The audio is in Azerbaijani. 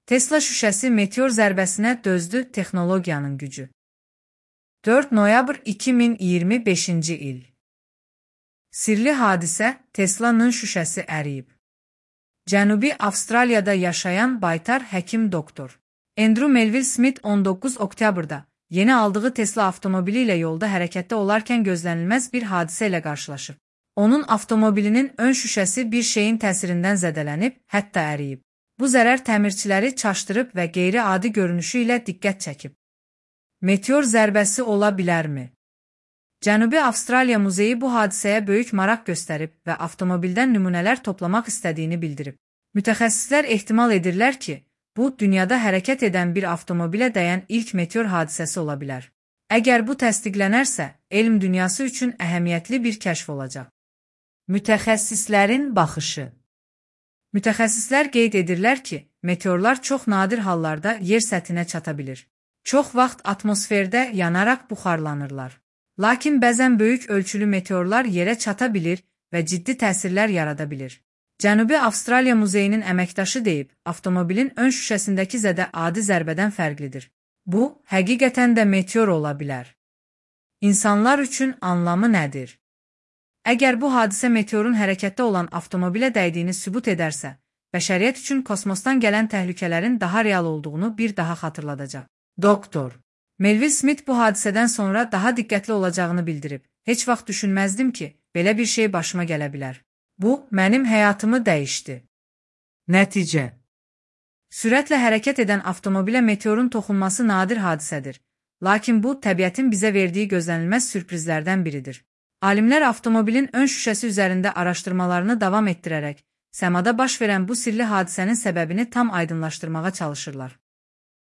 Tesla şüşəsi meteor zərbəsinə dözdü texnologiyanın gücü. 4 noyabr 2025-ci il. Sirli hadisə Tesla'nın şüşəsi əriyib. Cənubi Avstraliyada yaşayan baytar həkim doktor Andrew Melville Smith 19 oktyabrda yeni aldığı Tesla avtomobili ilə yolda hərəkətdə olarkən gözlənilməz bir hadisə ilə qarşılaşıb. Onun avtomobilinin ön şüşəsi bir şeyin təsirindən zədələnib, hətta əriyib. Bu zərər təmirçiləri çaşdırıb və qeyri-adi görünüşü ilə diqqət çəkib. Meteor zərbəsi ola bilərmi? Cənubi Avstraliya muzeyi bu hadisəyə böyük maraq göstərib və avtomobildən nümunələr toplamaq istədiyini bildirib. Mütəxəssislər ehtimal edirlər ki, bu, dünyada hərəkət edən bir avtomobilə dəyən ilk meteor hadisəsi ola bilər. Əgər bu təsdiqlənərsə, elm dünyası üçün əhəmiyyətli bir kəşf olacaq. Mütəxəssislərin baxışı. Mütəxəssislər qeyd edirlər ki, meteorlar çox nadir hallarda yer səthinə çata bilir. Çox vaxt atmosferdə yanaraq buxarlanırlar. Lakin bəzən böyük ölçülü meteorlar yerə çata bilir və ciddi təsirlər yarada bilir. Cənubi Avstraliya muzeyinin əməkdaşı deyib, avtomobilin ön şüşəsindəki zədə adi zərbədən fərqlidir. Bu, həqiqətən də meteor ola bilər. İnsanlar üçün anlamı nədir? Əgər bu hadisə meteorun hərəkətdə olan avtomobilə dəydiyini sübut edərsə, bəşəriyyət üçün kosmosdan gələn təhlükələrin daha real olduğunu bir daha xatırladacaq. Doktor Melville Smith bu hadisədən sonra daha diqqətli olacağını bildirib. Heç vaxt düşünməzdim ki, belə bir şey başıma gələ bilər. Bu, mənim həyatımı dəyişdi. Nəticə. Sürətlə hərəkət edən avtomobilə meteorun toxunması nadir hadisədir. Lakin bu, təbiətin bizə verdiyi gözlənilməz sürprizlərdən biridir. Alimlər avtomobilin ön şüşəsi üzərində araşdırmalarını davam etdirərək, səmada baş verən bu sirli hadisənin səbəbini tam aydınlaşdırmağa çalışırlar.